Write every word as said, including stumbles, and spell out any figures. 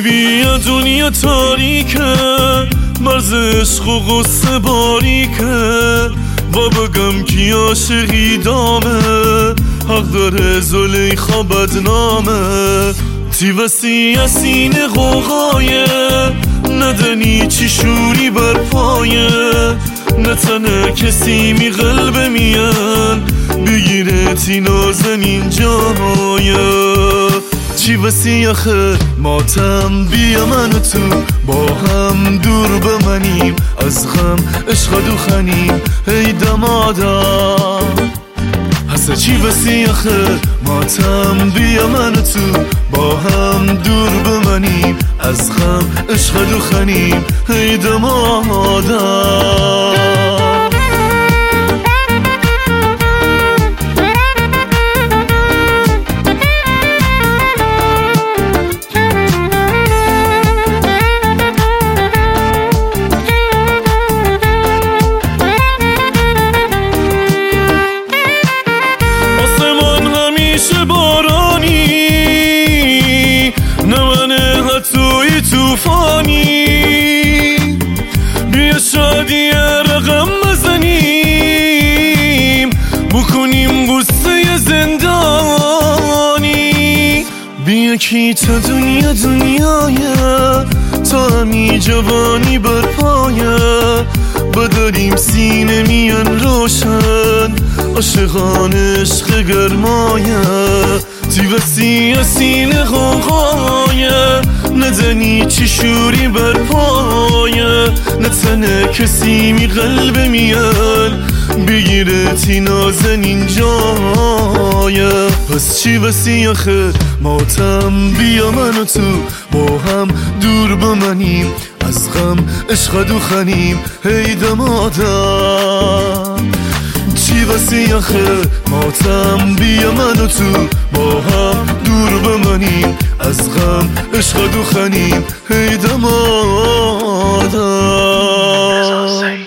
بیا دنیا تاریکه، مرز عشق و غصه باریکه، و بگم کی عاشقی دامه، حق داره زلیخا بدنامه. تی وسی سینه غوغایه، ندنی چی شوری بر پایه، نتنه کسی می قلب میان، بگیره تی نازنین جایه. چی وسی آخه ماتم، بیا من و تو با هم دور بمنیم، از غم عشق دوخنیم ای دمادا. هسته چی وسی آخه ماتم، بیا من و تو با هم دور بمنیم، از غم عشق دوخنیم ای دمادا. توفانی بیا شادی رقم بزنیم، بکنیم قصه زندانی. بیا کی تا دنیا دنیایه، تا همی جوانی برپایه، بداریم سینه میان روشن، عاشقان عشق گرمایه. تی وسی سینه غوغایه، ندنی چی شوری بر پایه، نتنه کسی می قلب میان، بگیره تی نازنین جایه. پس چی وسی آخه ماتم، بیا من و تو با هم دور بمنیم، از غم عشق دوخنیم ای دمادا. چی وسی آخه ماتم، بیا من و تو با هم دور بمنیم، از غم عشق دوخنیم ای دمادا.